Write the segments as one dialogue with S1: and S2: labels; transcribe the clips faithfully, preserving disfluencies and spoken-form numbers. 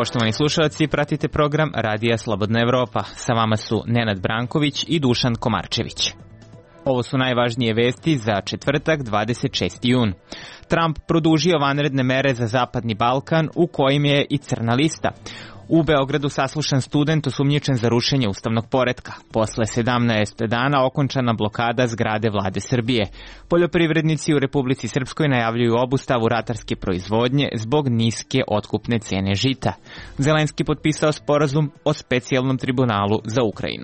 S1: Poštovani slušalci, pratite program Radija Slobodna Evropa. Sa vama su Nenad Branković i Dušan Komarčević. Ovo su najvažnije vesti za četvrtak, dvadeset šesti jun. Trump produžio vanredne mere za Zapadni Balkan, u kojim je i crna lista. U Beogradu saslušan student osumnjičen za rušenje ustavnog poretka. Posle sedamnaest dana okončana blokada zgrade vlade Srbije. Poljoprivrednici u Republici Srpskoj najavljuju obustavu ratarske proizvodnje zbog niske otkupne cene žita. Zelenski potpisao sporazum o specijalnom tribunalu za Ukrajinu.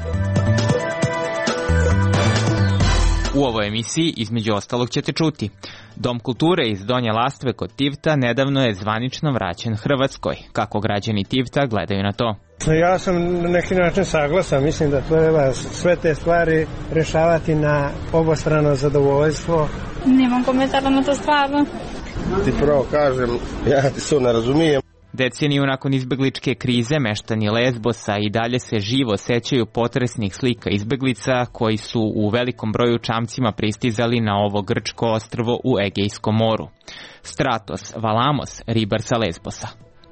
S1: U ovoj emisiji, između ostalog, ćete čuti. Dom kulture iz Donje Lastve kod Tivta nedavno je zvanično vraćen Hrvatskoj. Kako građani Tivta gledaju na to?
S2: Ja sam na neki način saglasan. Mislim da treba sve te stvari rešavati na obostrano zadovoljstvo.
S3: Nemam komentara na to stvarno.
S4: Ti pravo kažem, ja ti se ne razumijem.
S1: Deceniju nakon izbegličke krize, meštani Lesbosa i dalje se živo sećaju potresnih slika izbeglica koji su u velikom broju čamcima pristizali na ovo grčko ostrvo u Egejskom moru. Stratos Valamos, ribar sa Lesbosa.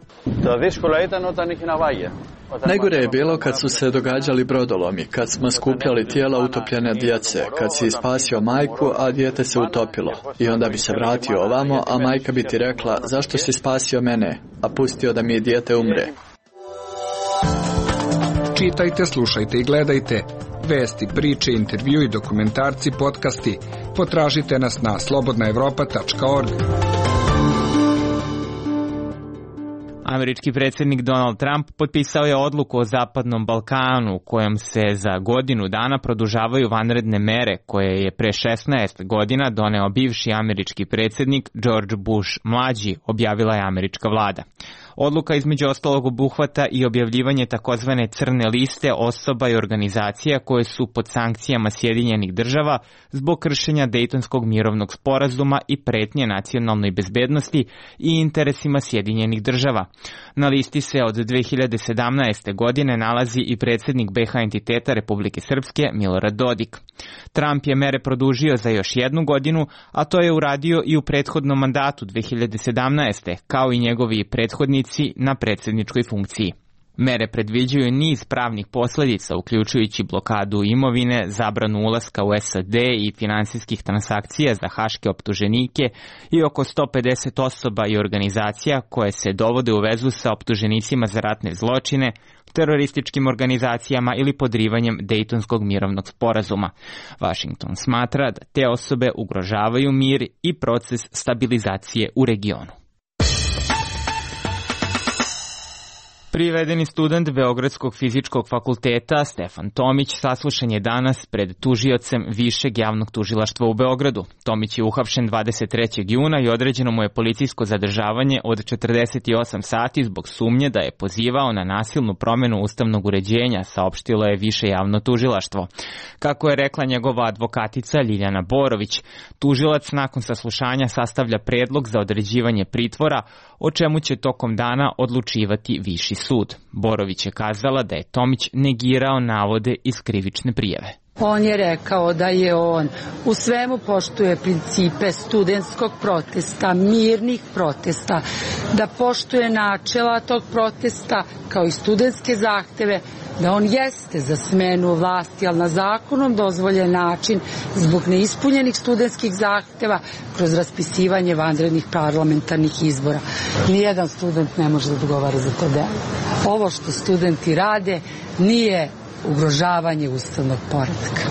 S5: Najgore je bilo kad su se događali brodolomi, kad smo skupljali tijela utopljene djece, kad si spasio majku, a dijete se utopilo. I onda bi se vratio ovamo, a majka bi ti rekla, zašto si spasio mene, a pustio da mi dijete umre.
S6: Čitajte, slušajte i gledajte. Vesti, priče, intervju i dokumentarci, podcasti. Potražite nas na slobodna evropa tačka org.
S1: Američki predsjednik Donald Trump potpisao je odluku o Zapadnom Balkanu, kojom se za godinu dana produžavaju vanredne mere koje je pre šesnaest godina doneo bivši američki predsjednik George Bush mlađi, objavila je američka vlada. Odluka između ostalog obuhvata i objavljivanje takozvane crne liste osoba i organizacija koje su pod sankcijama Sjedinjenih država zbog kršenja Dejtonskog mirovnog sporazuma i pretnje nacionalnoj bezbednosti i interesima Sjedinjenih država. Na listi se od dve hiljade sedamnaeste. godine nalazi i predsjednik be ha entiteta Republike Srpske Milorad Dodik. Trump je mere produžio za još jednu godinu, a to je uradio i u prethodnom mandatu dve hiljade sedamnaeste. kao i njegovi prethodnici na predsjedničkoj funkciji. Mere predviđaju niz pravnih posljedica, uključujući blokadu imovine, zabranu ulaska u es a de i finansijskih transakcija za haške optuženike i oko sto pedeset osoba i organizacija koje se dovode u vezu sa optuženicima za ratne zločine, terorističkim organizacijama ili podrivanjem Dejtonskog mirovnog sporazuma. Washington smatra da te osobe ugrožavaju mir i proces stabilizacije u regionu. Privedeni student Beogradskog fizičkog fakulteta Stefan Tomić saslušan je danas pred tužiocem Višeg javnog tužilaštva u Beogradu. Tomić je uhapšen dvadeset trećeg juna i određeno mu je policijsko zadržavanje od četrdeset osam sati zbog sumnje da je pozivao na nasilnu promjenu ustavnog uređenja, saopštilo je Više javno tužilaštvo. Kako je rekla njegova advokatica Ljiljana Borović, tužilac nakon saslušanja sastavlja predlog za određivanje pritvora, o čemu će tokom dana odlučivati Viši sud. Borović je kazala da je Tomić negirao navode iz krivične prijave.
S7: On je rekao da je on u svemu poštuje principe studentskog protesta, mirnih protesta, da poštuje načela tog protesta kao i studentske zahteve, da on jeste za smenu vlasti, ali na zakonom dozvoljen način zbog neispunjenih studentskih zahteva kroz raspisivanje vanrednih parlamentarnih izbora. Nijedan student ne može da odgovara za to delo. Ovo što studenti rade nije ugrožavanje ustavnog poretka.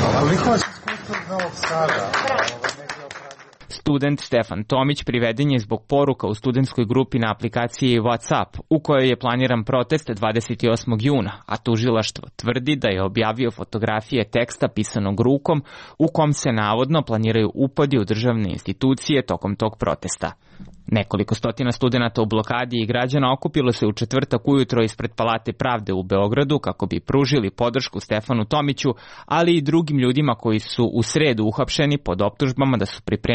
S1: Student Stefan Tomić priveden je zbog poruka u studentskoj grupi na aplikaciji WhatsApp, u kojoj je planiran protest dvadeset osmog juna, a tužilaštvo tvrdi da je objavio fotografije teksta pisanog rukom u kom se navodno planiraju upadi u državne institucije tokom tog protesta. Nekoliko stotina studenata u blokadi i građana okupilo se u četvrtak ujutro ispred Palate pravde u Beogradu kako bi pružili podršku Stefanu Tomiću, ali i drugim ljudima koji su u sredu uhapšeni pod optužbama da su pripremali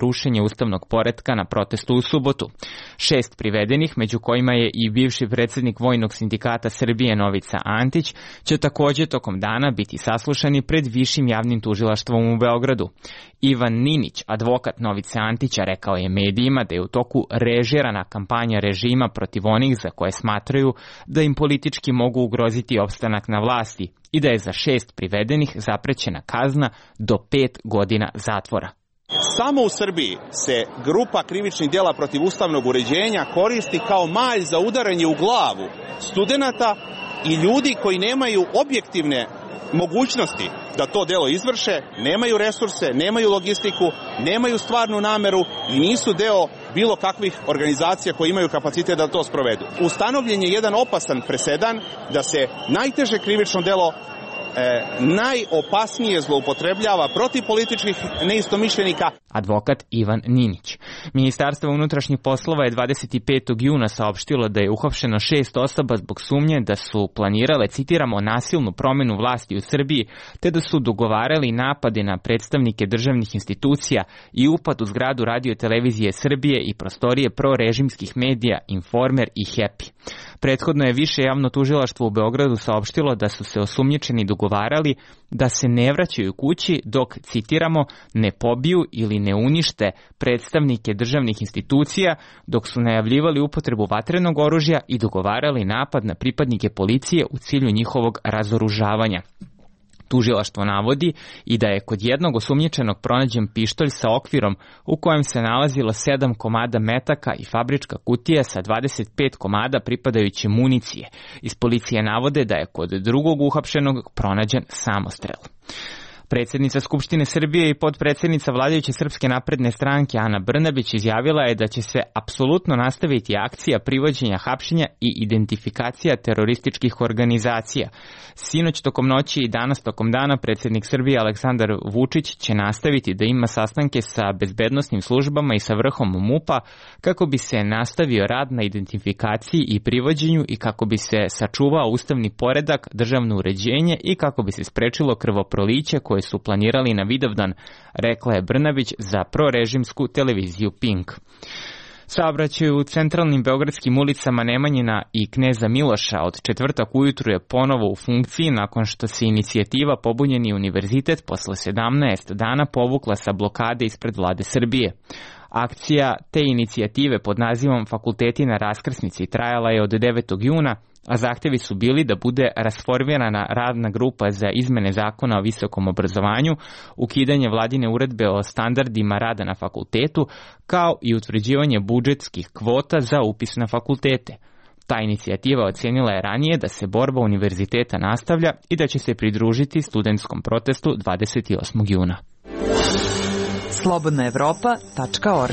S1: rušenje ustavnog poretka na protestu u subotu. Šest privedenih, među kojima je i bivši predsjednik Vojnog sindikata Srbije Novica Antić, će također tokom dana biti saslušani pred Višim javnim tužilaštvom u Beogradu. Ivan Ninić, advokat Novice Antića, rekao je medijima da je u toku režirana kampanja režima protiv onih za koje smatraju da im politički mogu ugroziti opstanak na vlasti i da je za šest privedenih zaprećena kazna do pet godina zatvora.
S8: Samo u Srbiji se grupa krivičnih djela protiv ustavnog uređenja koristi kao malj za udaranje u glavu studenata i ljudi koji nemaju objektivne mogućnosti da to delo izvrše, nemaju resurse, nemaju logistiku, nemaju stvarnu nameru i nisu deo bilo kakvih organizacija koje imaju kapacitet da to sprovedu. Ustanovljen je jedan opasan presedan da se najteže krivično delo E, najopasnije zloupotrebljava protiv političkih neistomišljenika.
S1: Advokat Ivan Ninić. Ministarstvo unutrašnjih poslova je dvadeset petog juna saopštilo da je uhapšeno šest osoba zbog sumnje da su planirale, citiramo, nasilnu promjenu vlasti u Srbiji, te da su dogovarali napade na predstavnike državnih institucija i upad u zgradu Radio televizije Srbije i prostorije prorežimskih medija Informer i Happy. Prethodno je Više javno tužilaštvo u Beogradu saopštilo da su se osumnjičeni dogovarali da se ne vraćaju kući dok, citiramo, ne pobiju ili ne unište predstavnike državnih institucija, dok su najavljivali upotrebu vatrenog oružja i dogovarali napad na pripadnike policije u cilju njihovog razoružavanja. Tužilaštvo navodi i da je kod jednog osumnjičenog pronađen pištolj sa okvirom u kojem se nalazilo sedam komada metaka i fabrička kutija sa dvadeset pet komada pripadajuće municije. Iz policije navode da je kod drugog uhapšenog pronađen samostrel. Predsjednica Skupštine Srbije i potpredsjednica vladajuće Srpske napredne stranke Ana Brnabić izjavila je da će se apsolutno nastaviti akcija privođenja, hapšenja i identifikacija terorističkih organizacija. Sinoć tokom noći i danas tokom dana predsjednik Srbije Aleksandar Vučić će nastaviti da ima sastanke sa bezbednosnim službama i sa vrhom MUP-a kako bi se nastavio rad na identifikaciji i privođenju i kako bi se sačuvao ustavni poredak, državno uređenje i kako bi se sprečilo krvoproliće koje su planirali na Vidovdan, rekla je Brnabić za prorežimsku televiziju Pink. Saobraćaj u centralnim beogradskim ulicama Nemanjina i Kneza Miloša od četvrtak ujutru je ponovo u funkciji nakon što se inicijativa Pobunjeni univerzitet posle sedamnaest dana povukla sa blokade ispred vlade Srbije. Akcija te inicijative pod nazivom Fakulteti na raskrsnici trajala je od devetog juna, a zahtjevi su bili da bude rasformirana radna grupa za izmene zakona o visokom obrazovanju, ukidanje vladine uredbe o standardima rada na fakultetu, kao i utvrđivanje budžetskih kvota za upis na fakultete. Ta inicijativa ocenila je ranije da se borba univerziteta nastavlja i da će se pridružiti studentskom protestu dvadeset osmog juna.
S9: slobodna evropa tačka org.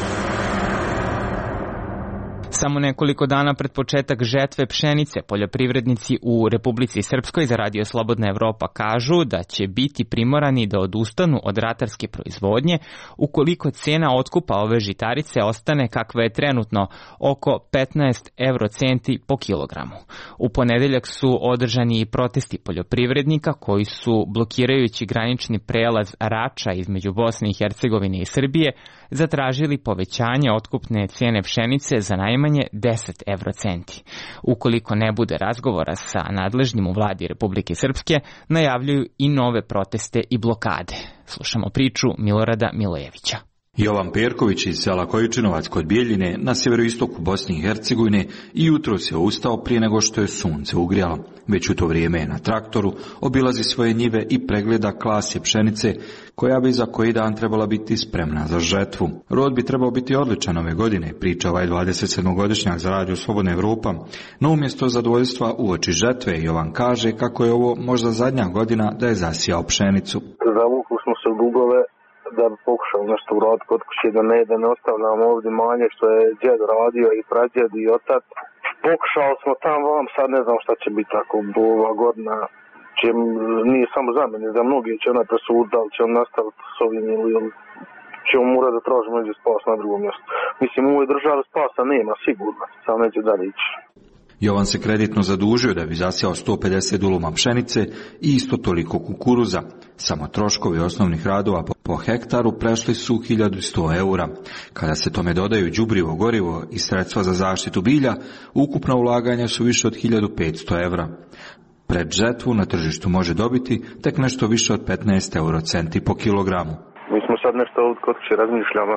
S1: Samo nekoliko dana pred početak žetve pšenice, poljoprivrednici u Republici Srpskoj za Radio Slobodna Evropa kažu da će biti primorani da odustanu od ratarske proizvodnje ukoliko cena otkupa ove žitarice ostane kakva je trenutno, oko petnaest eurocenti po kilogramu. U ponedeljak su održani i protesti poljoprivrednika koji su, blokirajući granični prelaz Rača između Bosne i Hercegovine i Srbije, zatražili povećanje otkupne cijene pšenice za najmanje deset eurocenti. Ukoliko ne bude razgovora sa nadležnim u vladi Republike Srpske, najavljuju i nove proteste i blokade. Slušamo priču Milorada Milojevića.
S10: Jovan Perković iz sela Kojičinovac kod Bijeljine na sjeveroistoku Bosne i Hercegovine i jutro se ustao prije nego što je sunce ugrijalo. Već u to vrijeme je na traktoru, obilazi svoje njive i pregleda klasje pšenice koja bi za koji dan trebala biti spremna za žetvu. Rod bi trebao biti odličan ove godine, priča ovaj dvadesetsedmogodišnjak za Radio Slobodna Evropa, no umjesto zadovoljstva uoči žetve Jovan kaže kako je ovo možda zadnja godina da je zasijao pšenicu.
S11: Zavukli smo se u dugove da bi pokušao nešto uraditi kod kuće, da ne, da ne ostavljamo ovdje manje što je djed radio i pradjed i otac. Pokušao smo tam vam, sad ne znam šta će biti tako ova godina, će, nije samo za mene, za mnogi će onaj presud, da li će on nastaviti s ovim ili ćemo morati da tražimo neđe spas na drugom mjestu. Mislim, u ovoj državi spasa nema, sigurno, samo neće dalje ići.
S10: Jovan se kreditno zadužio da bi zasijao sto pedeset duluma pšenice i isto toliko kukuruza. Samo troškovi osnovnih radova po hektaru prešli su hiljadu sto eura. Kada se tome dodaju đubrivo, gorivo i sredstva za zaštitu bilja, ukupna ulaganja su više od hiljadu petsto evra. Pred žetvu na tržištu može dobiti tek nešto više od petnaest eurocenti po kilogramu.
S11: Mi smo sad nešto ovdje kod kuće razmišljamo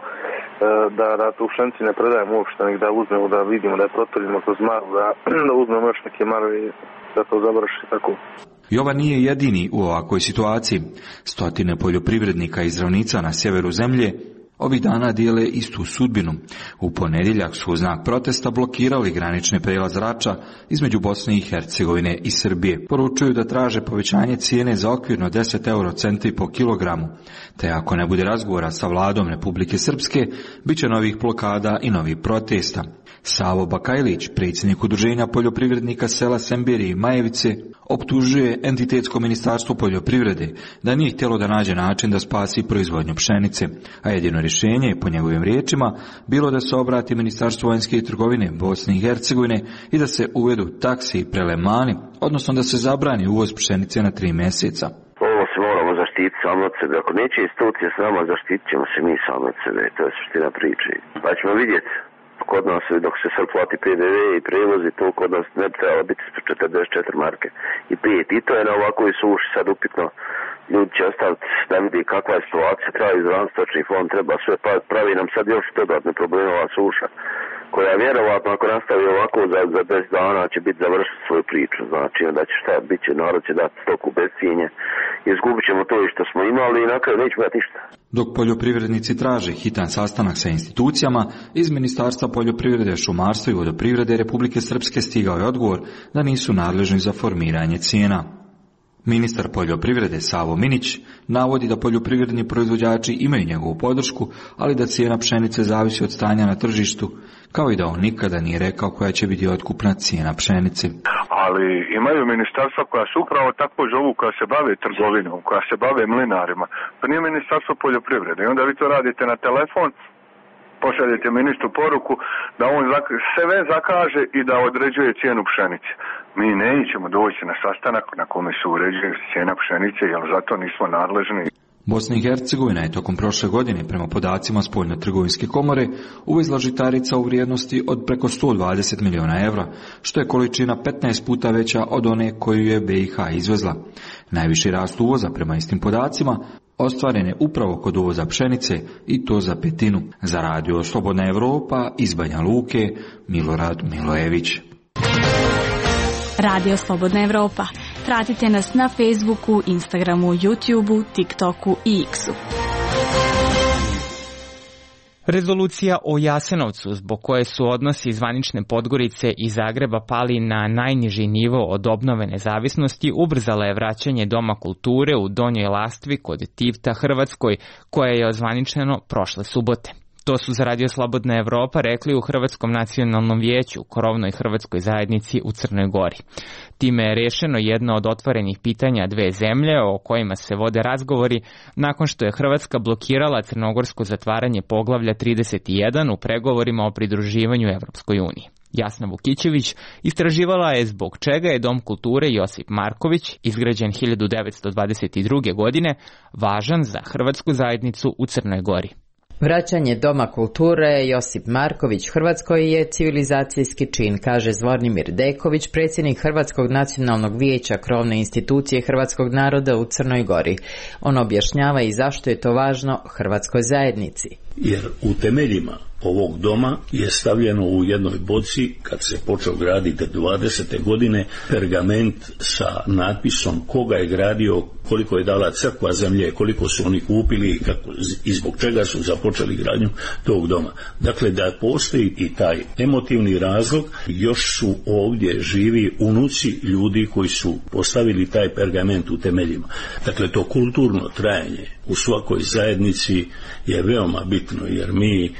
S11: da, da tu pšenici ne predajemo uopšte, nek da uzmemo, da vidimo, da je protoljimo kroz maru, da, da uzmemo još neke mare i da to završi tako.
S10: Jovan nije jedini u ovakvoj situaciji. Stotine poljoprivrednika iz ravnica na sjeveru zemlje ovih dana dijele istu sudbinu. U ponedjeljak su u znak protesta blokirali granični prijelaz Rača između Bosne i Hercegovine i Srbije. Poručuju da traže povećanje cijene za okvirno deset eurocenti po kilogramu, te ako ne bude razgovora sa vladom Republike Srpske, bit će novih blokada i novih protesta. Savo Bakajlić, predsjednik udruženja poljoprivrednika sela Sembiri i Majevice, optužuje entitetsko ministarstvo poljoprivrede da nije htjelo da nađe način da spasi proizvodnju pšenice, a jedino rješenje je, po njegovim riječima, bilo da se obrati Ministarstvo vanjske trgovine Bosne i Hercegovine i da se uvedu taksi i prelemani, odnosno da se zabrani uvoz pšenice na tri mjeseca.
S9: Ovo se moramo zaštiti sami od sebe. Ako neće institucije s nama, zaštitit ćemo se mi sami od sebe. To je suština priče. Pa ćemo vidjeti. Kod nas, dok se sad plati P D V i prevozi, to kod nas ne bi trebalo biti četrdeset četiri marke i pet. I to je na ovakvoj suši sad upitno. Ljudi će ostaviti da vidi kakva je situacija, treba izravno stočni fond, treba sve, pa pravi nam sad još dodatne probleme ova suša, koja vjerovatno ako nastavi ovako za, za deset dana će biti završiti svoju priču. Znači onda će šta, bit će, narod će dati stoku bez cijenje, izgubit ćemo to što smo imali i na kraju nećemo dati ništa.
S10: Dok poljoprivrednici traže hitan sastanak sa institucijama, iz Ministarstva poljoprivrede, šumarstva i vodoprivrede Republike Srpske stigao je odgovor da nisu nadležni za formiranje cijena. Ministar poljoprivrede Savo Minić navodi da poljoprivredni proizvođači imaju njegovu podršku, ali da cijena pšenice zavisi od stanja na tržištu, kao i da on nikada nije rekao koja će biti otkupna cijena pšenice.
S12: Ali imaju ministarstva koja su upravo tako zovu, koja se bave trgovinom, koja se bave mlinarima. Pa nije Ministarstvo poljoprivrede. I onda vi to radite na telefon, pošaljete ministru poruku da on sve zakaže i da određuje cijenu pšenice. Mi nećemo doći na sastanak na kome se uređuje cijena pšenice, jer zato nismo nadležni.
S10: Bosna i Hercegovina je tokom prošle godine, prema podacima Spoljno-trgovinske komore, uvezla žitarica u vrijednosti od preko sto dvadeset milijuna evra, što je količina petnaest puta veća od one koju je B i H izvezla. Najviši rast uvoza, prema istim podacima, ostvaren je upravo kod uvoza pšenice, i to za petinu. Za radio Slobodna Evropa iz Banja Luke, Milorad Milojević.
S13: Radio Slobodna Evropa. Pratite nas na Facebooku, Instagramu, YouTubeu, TikToku i X-u.
S1: Rezolucija o Jasenovcu, zbog koje su odnosi zvanične Podgorice i Zagreba pali na najniži nivo od obnove nezavisnosti, ubrzala je vraćanje Doma kulture u Donjoj Lastvi kod Tivta Hrvatskoj, koje je ozvaničeno prošle subote. To su za Radio Slobodna Evropa rekli u Hrvatskom nacionalnom vijeću, krovnoj hrvatskoj zajednici u Crnoj Gori. Time je rešeno jedno od otvorenih pitanja dve zemlje o kojima se vode razgovori nakon što je Hrvatska blokirala crnogorsko zatvaranje poglavlja trideset jedan u pregovorima o pridruživanju Evropskoj uniji. Jasna Vukićević istraživala je zbog čega je Dom kulture Josip Marković, izgrađen hiljadu devetsto dvadeset druge. godine, važan za hrvatsku zajednicu u Crnoj Gori.
S14: Vraćanje Doma kulture Josip Marković Hrvatskoj je civilizacijski čin, kaže Zvornimir Deković, predsjednik Hrvatskog nacionalnog vijeća, krovne institucije hrvatskog naroda u Crnoj Gori. On objašnjava i zašto je to važno hrvatskoj zajednici.
S15: Jer u temeljima ovog doma je stavljeno u jednoj boci, kad se počeo graditi dvadesete godine, pergament sa natpisom koga je gradio, koliko je dala crkva zemlje, koliko su oni kupili kako, i zbog čega su započeli gradnju tog doma. Dakle, da postoji i taj emotivni razlog, još su ovdje živi unuci ljudi koji su postavili taj pergament u temeljima. Dakle, to kulturno trajanje u svakoj zajednici je veoma bitno, jer mi kao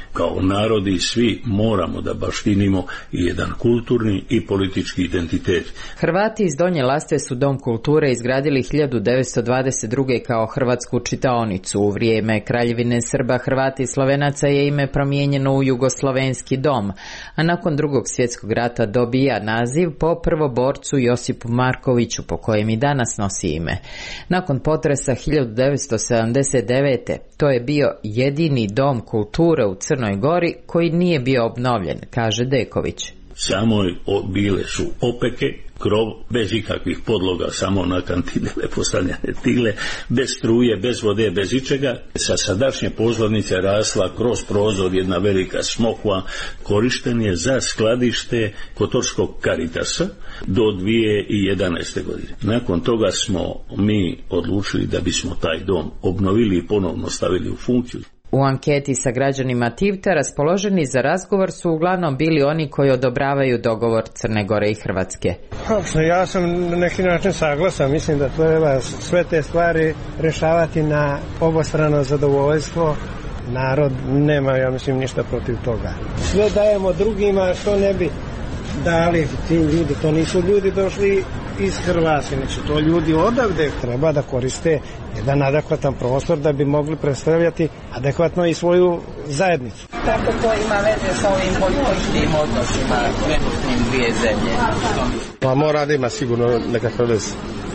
S15: narodi svi moramo da baštinimo i jedan kulturni i politički identitet.
S14: Hrvati iz Donje Lastve su Dom kulture izgradili hiljadu devetsto dvadeset druge kao hrvatsku čitaonicu. U vrijeme Kraljevine Srba, Hrvata i Slovenaca je ime promijenjeno u Jugoslovenski dom, a nakon Drugog svjetskog rata dobija naziv po prvoborcu Josipu Markoviću, po kojem i danas nosi ime. Nakon potresa hiljadu devetsto sedamdeset devete. to je bio jedini dom kulture u Crnoj Gori koji nije bio obnovljen, kaže Deković.
S15: Samo bile su opeke, krov, bez ikakvih podloga, samo na kantinele postavljane tigle, bez struje, bez vode, bez ičega. Sa sadašnje pozornice rasla kroz prozor jedna velika smokva, korišten je za skladište Kotorskog Karitasa do dvije tisuće jedanaeste. godine. Nakon toga smo mi odlučili da bismo taj dom obnovili i ponovno stavili u funkciju.
S14: U anketi sa građanima Tivta raspoloženi za razgovor su uglavnom bili oni koji odobravaju dogovor Crne Gore i Hrvatske.
S2: Ja sam na neki način saglasan, mislim da treba sve te stvari rešavati na obostrano zadovoljstvo. Narod nema, ja mislim, ništa protiv toga. Sve dajemo drugima, što ne bi dali ti ljudi, to nisu ljudi došli iz Hrvatske, znači to ljudi odavde. Treba da koriste jedan adekvatan prostor da bi mogli predstavljati adekvatno i svoju zajednicu.
S16: Kako to ima veze sa ovim političkim odnosima trenutnim dvije zemlje?
S4: Pa mora da ima sigurno nekakve veze.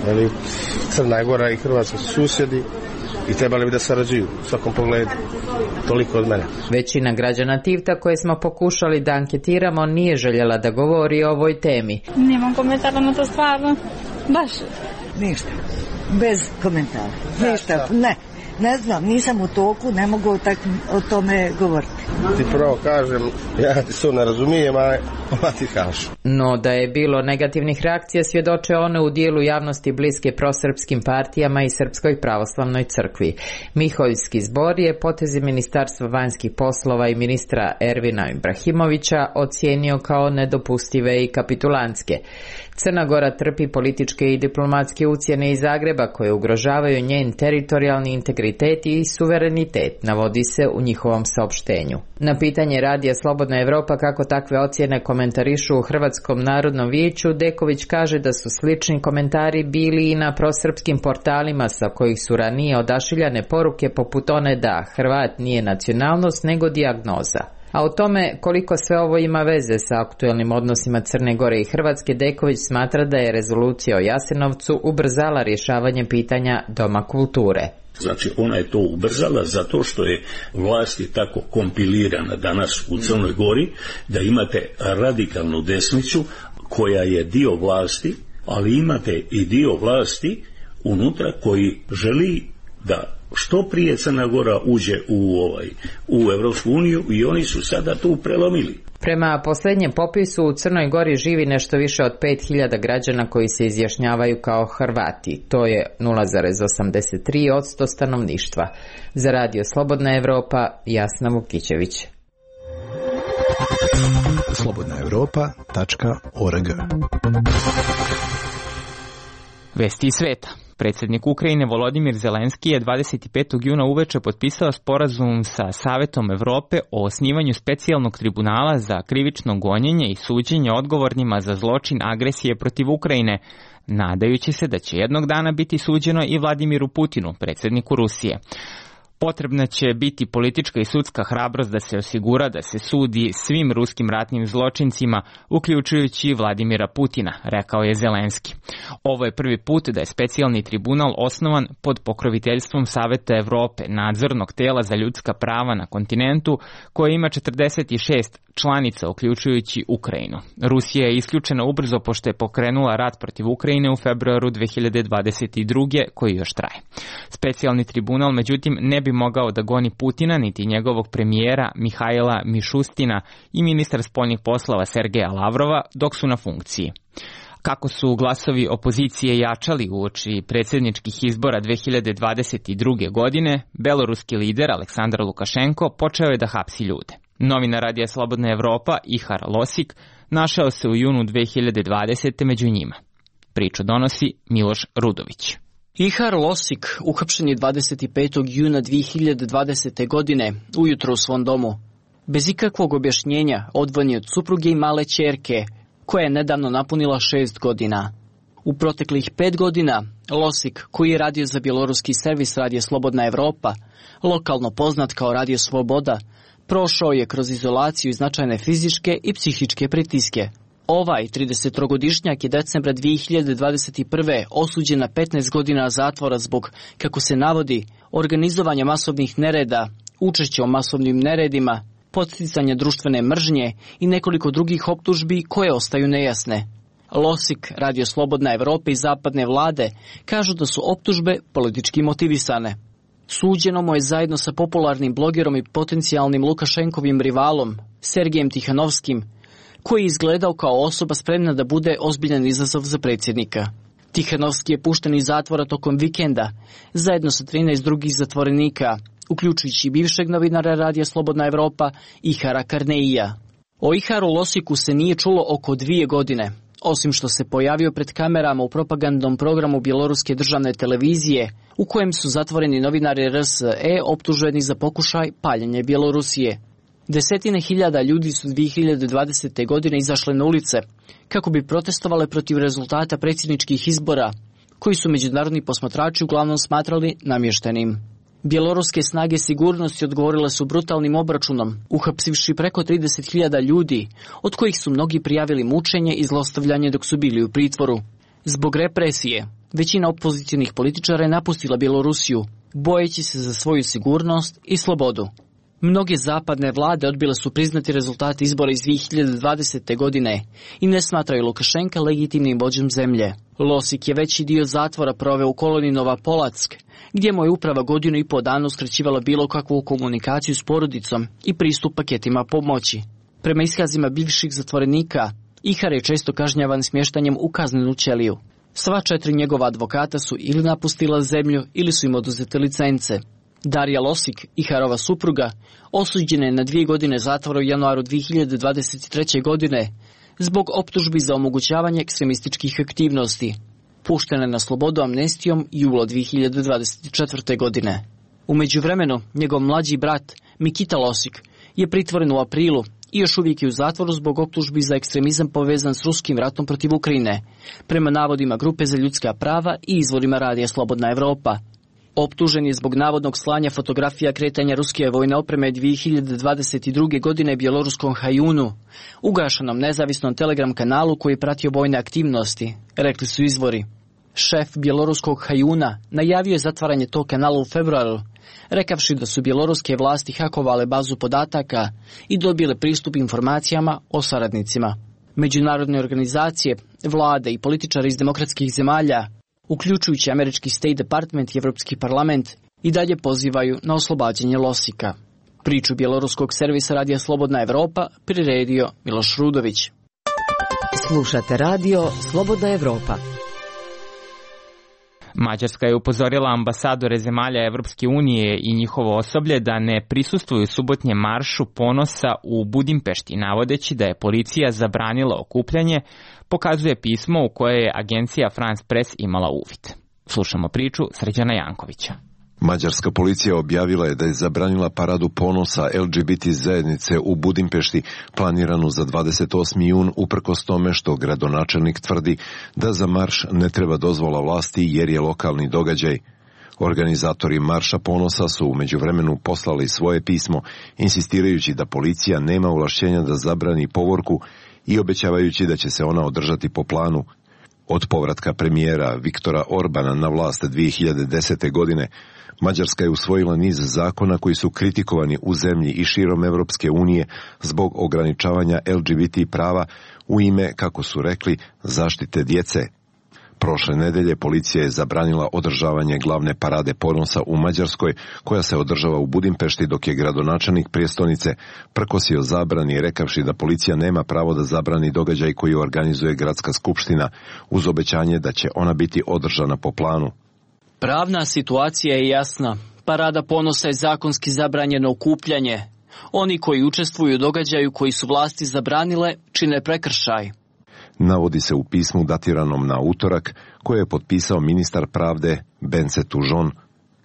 S4: Crna Gora i Hrvatska su susjedi i trebali bi da sarađuju u svakom pogledu. Toliko od mene.
S14: Većina građana Tivta koje smo pokušali da anketiramo nije željela da govori o ovoj temi.
S3: Nemam komentara na to stvarno. Baš.
S17: Ništa. Bez komentara. Ništa. Ne. Ne znam, nisam u toku, ne mogu tak o tome govoriti.
S4: Ti pravo kažem, ja ti to ne razumijem, a ona ti kaže.
S14: No da je bilo negativnih reakcija svjedoče one u dijelu javnosti bliske prosrpskim partijama i Srpskoj pravoslavnoj crkvi. Miholjski zbor je potezi Ministarstva vanjskih poslova i ministra Ervina Ibrahimovića ocijenio kao nedopustive i kapitulantske. Crna Gora trpi političke i diplomatske ucjene iz Zagreba koje ugrožavaju njen teritorijalni integritet i suverenitet, navodi se u njihovom saopštenju. Na pitanje radija Slobodna Evropa kako takve ocjene komentarišu u Hrvatskom narodnom vijeću, Deković kaže da su slični komentari bili i na prosrpskim portalima sa kojih su ranije odašiljane poruke poput one da Hrvat nije nacionalnost nego dijagnoza. A o tome koliko sve ovo ima veze sa aktuelnim odnosima Crne Gore i Hrvatske, Deković smatra da je rezolucija o Jasenovcu ubrzala rješavanje pitanja Doma kulture.
S15: Znači ona je to ubrzala zato što je vlast je tako kompilirana danas u Crnoj Gori da imate radikalnu desnicu koja je dio vlasti, ali imate i dio vlasti unutra koji želi da što prije Crna Gora uđe u ovaj u Evropsku uniju i oni su sada tu prelomili.
S14: Prema posljednjem popisu u Crnoj Gori živi nešto više od pet hiljada građana koji se izjašnjavaju kao Hrvati. To je nula zarez osamdeset tri posto stanovništva. Za radio Slobodna Evropa, Jasna Vukićević.
S18: slobodna europa tačka org.
S1: Vesti iz sveta. Predsjednik Ukrajine Volodimir Zelenski je dvadeset petog juna uveče potpisao sporazum sa Savetom Evrope o osnivanju specijalnog tribunala za krivično gonjenje i suđenje odgovornima za zločin agresije protiv Ukrajine, nadajući se da će jednog dana biti suđeno i Vladimiru Putinu, predsjedniku Rusije. Potrebna će biti politička i sudska hrabrost da se osigura da se sudi svim ruskim ratnim zločincima, uključujući Vladimira Putina, rekao je Zelenski. Ovo je prvi put da je specijalni tribunal osnovan pod pokroviteljstvom Saveta Evrope, nadzornog tela za ljudska prava na kontinentu, koje ima četrdeset šest članica, uključujući Ukrajinu. Rusija je isključena ubrzo pošto je pokrenula rat protiv Ukrajine u februaru dve hiljade dvadeset druge. koji još traje. Specijalni tribunal, međutim, ne bi mogao da goni Putina, niti njegovog premijera Mihajla Mišustina i ministar spoljnih poslova Sergeja Lavrova dok su na funkciji. Kako su glasovi opozicije jačali uoči predsjedničkih izbora dve hiljade dvadeset druge. godine, beloruski lider Aleksandar Lukašenko počeo je da hapsi ljude. Novinar radija Slobodna Evropa Ihar Losik našao se u junu dve hiljade dvadesete. među njima. Priču donosi Miloš Rudović.
S19: Ihar Losik uhapšen je dvadeset petog juna dve hiljade dvadesete. godine ujutro u svom domu. Bez ikakvog objašnjenja odvojen je od supruge i male ćerke, koja je nedavno napunila šest godina. U proteklih pet godina Losik, koji je radio za bjeloruski servis Radio Slobodna Evropa, lokalno poznat kao Radio Sloboda, prošao je kroz izolaciju i značajne fizičke i psihičke pritiske. Ovaj tridesettrogodišnjak je decembra dvije hiljade dvadeset prve. osuđen na petnaest godina zatvora zbog, kako se navodi, organizovanja masovnih nereda, učešća u masovnim neredima, podsticanja društvene mržnje i nekoliko drugih optužbi koje ostaju nejasne. Losik, Radio Slobodna Evropa i zapadne vlade kažu da su optužbe politički motivisane. Suđeno mu je zajedno sa popularnim blogerom i potencijalnim Lukašenkovim rivalom, Sergejem Tihanovskim, koji je izgledao kao osoba spremna da bude ozbiljan izazov za predsjednika. Tihanovski je pušten iz zatvora tokom vikenda, zajedno sa trinaest drugih zatvorenika, uključujući bivšeg novinara Radija Slobodna Evropa Ihara Karneija. O Iharu Losiku se nije čulo oko dvije godine, osim što se pojavio pred kamerama u propagandnom programu Bjeloruske državne televizije, u kojem su zatvoreni novinari R S E optuženi za pokušaj paljenja Bjelorusije. Desetine hiljada ljudi su dvije hiljade dvadesete. godine izašle na ulice kako bi protestovale protiv rezultata predsjedničkih izbora, koji su međunarodni posmatrači uglavnom smatrali namještenim. Bjeloruske snage sigurnosti odgovorile su brutalnim obračunom, uhapsivši preko trideset hiljada ljudi, od kojih su mnogi prijavili mučenje i zlostavljanje dok su bili u pritvoru. Zbog represije, većina opozicionih političara je napustila Bjelorusiju, bojeći se za svoju sigurnost i slobodu. Mnoge zapadne vlade odbile su priznati rezultate izbora iz dvije hiljade dvadesete. godine i ne smatraju Lukašenka legitimnim vođom zemlje. Losik je veći dio zatvora proveo u koloniji Nova Polack, gdje mu je uprava godinu i po dana uskraćivala bilo kakvu komunikaciju s porodicom i pristup paketima pomoći. Prema iskazima bivših zatvorenika, Ihar je često kažnjavan smještanjem u kaznenu ćeliju. Sva četiri njegova advokata su ili napustila zemlju ili su im oduzete licence. Darija Losik, Iharova supruga, osuđena je na dvije godine zatvora u januaru dvije hiljade dvadeset treće. godine zbog optužbi za omogućavanje ekstremističkih aktivnosti. Puštena je na slobodu amnestijom jula dvije hiljade dvadeset četvrte. godine. U međuvremenu, njegov mlađi brat, Mikita Losik, je pritvoren u aprilu i još uvijek je u zatvoru zbog optužbi za ekstremizam povezan s ruskim ratom protiv Ukrajine, prema navodima Grupe za ljudska prava i izvorima Radija Slobodna Evropa. Optužen je zbog navodnog slanja fotografija kretanja ruske vojne opreme dvije hiljade dvadeset druge. godine bjeloruskom Hajunu, ugašenom nezavisnom telegram kanalu koji je pratio vojne aktivnosti, rekli su izvori. Šef bjeloruskog Hajuna najavio je zatvaranje tog kanala u februaru, rekavši da su bjeloruske vlasti hakovale bazu podataka i dobile pristup informacijama o saradnicima. Međunarodne organizacije, vlade i političari iz demokratskih zemalja, uključujući američki State Department i Evropski parlament, i dalje pozivaju na oslobađanje Losika. Priču bjeloruskog servisa Radija Slobodna Evropa priredio Miloš Rudović.
S14: Slušate radio Slobodna Evropa.
S1: Mađarska je upozorila ambasadore zemalja Evropske unije i njihovo osoblje da ne prisustvuju subotnjem maršu ponosa u Budimpešti, navodeći da je policija zabranila okupljanje, pokazuje pismo u koje je agencija France Press imala uvid. Slušamo priču Srđana Jankovića.
S20: Mađarska policija objavila je da je zabranila paradu ponosa L G B T zajednice u Budimpešti, planiranu za dvadeset osmi jun, uprkos tome što gradonačelnik tvrdi da za marš ne treba dozvola vlasti jer je lokalni događaj. Organizatori marša ponosa su u međuvremenu poslali svoje pismo, insistirajući da policija nema ovlašćenja da zabrani povorku i obećavajući da će se ona održati po planu. Od povratka premijera Viktora Orbana na vlast dvije hiljade desete. godine, Mađarska je usvojila niz zakona koji su kritikovani u zemlji i širom Evropske unije zbog ograničavanja L G B T prava u ime, kako su rekli, zaštite djece. Prošle nedelje policija je zabranila održavanje glavne parade ponosa u Mađarskoj, koja se održava u Budimpešti, dok je gradonačelnik prijestolnice prkosio zabrani, rekavši da policija nema pravo da zabrani događaj koji organizuje gradska skupština, uz obećanje da će ona biti održana po planu.
S19: Pravna situacija je jasna. Parada ponosa je zakonski zabranjeno okupljanje. Oni koji učestvuju u događaju koji su vlasti zabranile čine prekršaj.
S20: Navodi se u pismu datiranom na utorak, koje je potpisao ministar pravde Bence Tužon.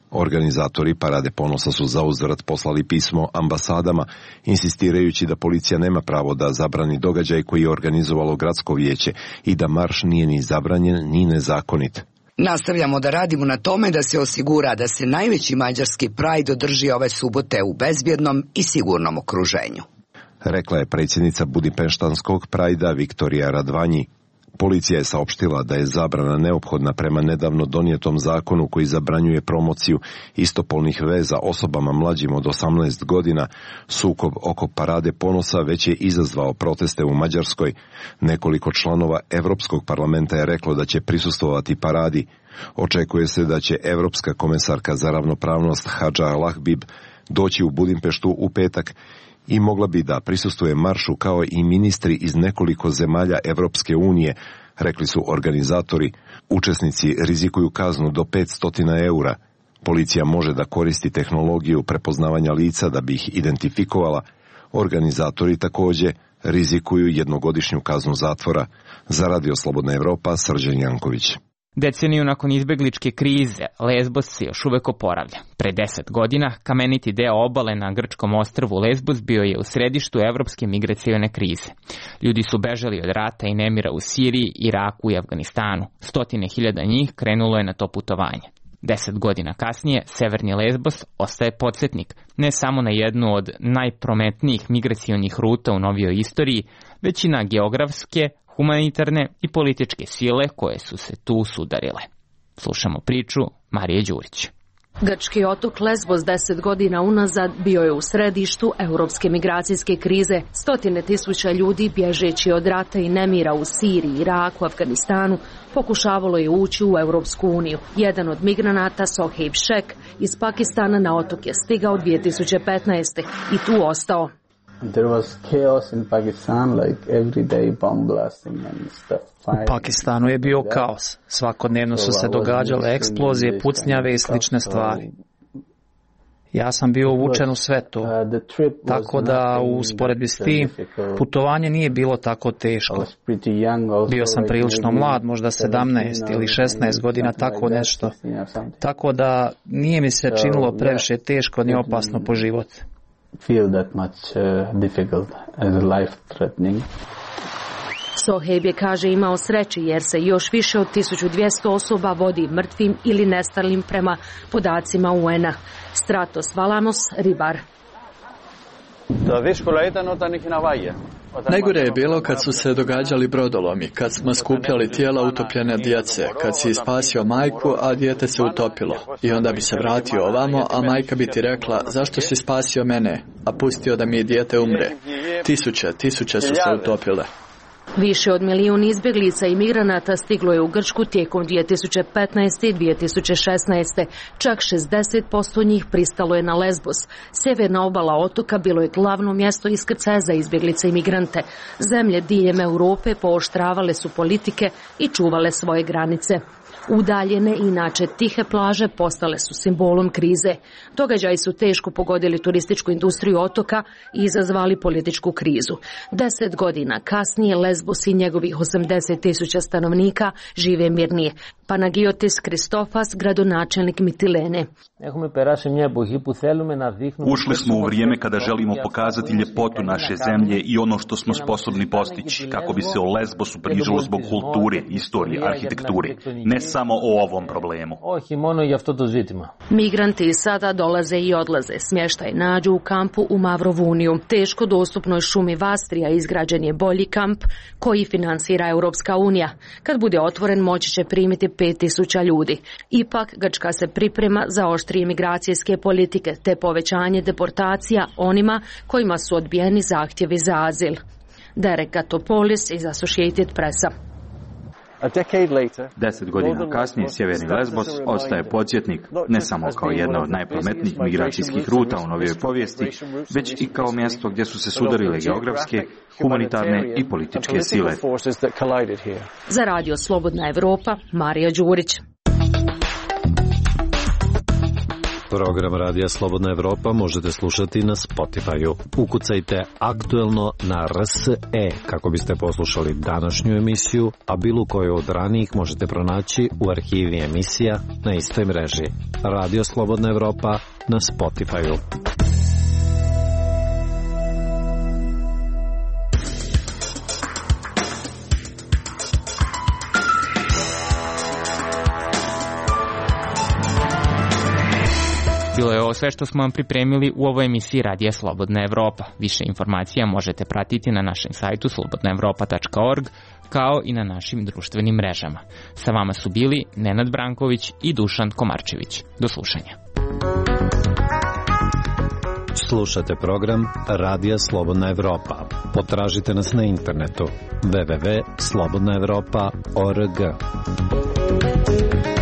S20: Organizatori Parade ponosa su zauzvrat poslali pismo ambasadama, insistirajući da policija nema pravo da zabrani događaj koji je organizovalo gradsko vijeće i da marš nije ni zabranjen ni nezakonit.
S21: Nastavljamo da radimo na tome da se osigura da se najveći mađarski Pride održi ove subote u bezbjednom i sigurnom okruženju.
S20: Rekla je predsjednica Budimpeštanskog Prajda Viktorija Radvanji. Policija je saopštila da je zabrana neophodna prema nedavno donijetom zakonu koji zabranjuje promociju istopolnih veza osobama mlađim od osamnaest godina. Sukob oko Parade ponosa već je izazvao proteste u Mađarskoj. Nekoliko članova Europskog parlamenta je reklo da će prisustvovati paradi. Očekuje se da će Europska komesarka za ravnopravnost Hadža Lahbib doći u Budimpeštu u petak i mogla bi da prisustvuje maršu kao i ministri iz nekoliko zemalja Evropske unije, rekli su organizatori. Učesnici rizikuju kaznu do petsto eura. Policija može da koristi tehnologiju prepoznavanja lica da bi ih identifikovala. Organizatori također rizikuju jednogodišnju kaznu zatvora. Za Radio Slobodna Evropa, Srđan Janković.
S1: Deceniju nakon izbegličke krize, Lesbos se još uvek oporavlja. Pre deset godina, kameniti deo obale na grčkom ostrvu Lesbos bio je u središtu evropske migracione krize. Ljudi su bežali od rata i nemira u Siriji, Iraku i Afganistanu. Stotine hiljada njih krenulo je na to putovanje. Deset godina kasnije, severni Lesbos ostaje podsjetnik ne samo na jednu od najprometnijih migracionih ruta u novijoj istoriji, već i na geografske, humanitarne i političke sile koje su se tu sudarile. Slušamo priču Marije Đurić.
S22: Grčki otok Lesbos deset godina unazad bio je u središtu europske migracijske krize. Stotine tisuća ljudi bježeći od rata i nemira u Siriji, Iraku, Afganistanu pokušavalo je ući u Europsku uniju. Jedan od migranata, Soheib Šek, iz Pakistana na otok je stigao dvije tisuće petnaeste. i tu ostao.
S23: There was chaos in Pakistan, like every day bomb blasting and stuff.
S24: U Pakistanu je bio kaos. Svakodnevno su se događale eksplozije, pucnjave i slične stvari. Ja sam bio uvučen u sve to, tako da u usporedbi s tim putovanje nije bilo tako teško. Bio sam prilično mlad, možda sedamnaest ili šesnaest godina, tako nešto. Tako da nije mi se činilo previše teško ni opasno po život.
S23: Feel that much uh, difficult as life threatening.
S22: Soheib je, kaže, imao sreće jer se još više od tisuću dvjesto osoba vodi mrtvim ili nestalim prema podacima U N-a. Stratos Valamos, ribar.
S5: Najgore je bilo kad su se događali brodolomi, kad smo skupljali tijela utopljene djece, kad si spasio majku, a dijete se utopilo. I onda bi se vratio ovamo, a majka bi ti rekla, zašto si spasio mene, a pustio da mi dijete umre. Tisuće, tisuće su se utopile.
S22: Više od milijun izbjeglica i migranata stiglo je u Grčku tijekom dvije tisuće petnaeste. i dvije tisuće šesnaeste. Čak šezdeset posto njih pristalo je na Lesbos. Sjeverna obala otoka bilo je glavno mjesto iskrcaja za izbjeglice i migrante. Zemlje diljem Europe pooštravale su politike i čuvale svoje granice. Udaljene, inače tihe plaže postale su simbolom krize. Događaji su teško pogodili turističku industriju otoka i izazvali političku krizu. Deset godina kasnije Lesbos i njegovih osamdeset tisuća stanovnika žive mirnije. Panagiotis Kristofas, gradonačelnik Mitilene.
S25: Ušli smo u vrijeme kada želimo pokazati ljepotu naše zemlje i ono što smo sposobni postići, kako bi se o Lesbosu pričalo zbog kulture, istorije, arhitekture, ne samo o ovom problemu.
S22: Migranti sada dolaze i odlaze. Smještaj nađu u kampu u Mavrovuniju. Teško dostupnoj šumi Vastrija izgrađen je bolji kamp koji finansira Europska unija. Kad bude otvoren moći će primiti pet tisuća ljudi. Ipak Grčka se priprema za oštrije migracijske politike te povećanje deportacija onima kojima su odbijeni zahtjevi za azil. Derek Gatopolis iz Associated Pressa.
S26: Deset godina kasnije sjeverni Lesbos ostaje podsjetnik ne samo kao jedna od najprometnijih migracijskih ruta u novijoj povijesti, već i kao mjesto gdje su se sudarile geografske, humanitarne i političke sile.
S22: Za Radio Slobodna Evropa, Marija Đurić.
S6: Program Radija Slobodna Evropa možete slušati na Spotify-u. Ukucajte aktuelno na R S E kako biste poslušali današnju emisiju, a bilo koju od ranijih možete pronaći u arhivi emisija na istoj mreži. Radio Slobodna Evropa na Spotify-u.
S1: Bilo je ovo sve što smo vam pripremili u ovoj emisiji Radija Slobodna Evropa. Više informacija možete pratiti na našem sajtu slobodna evropa tačka org, kao i na našim društvenim mrežama. Sa vama su bili Nenad Branković i Dušan Komarčević. Do slušanja.
S6: Slušate program Radija Slobodna Evropa. Potražite nas na internetu w w w tačka slobodna evropa tačka org.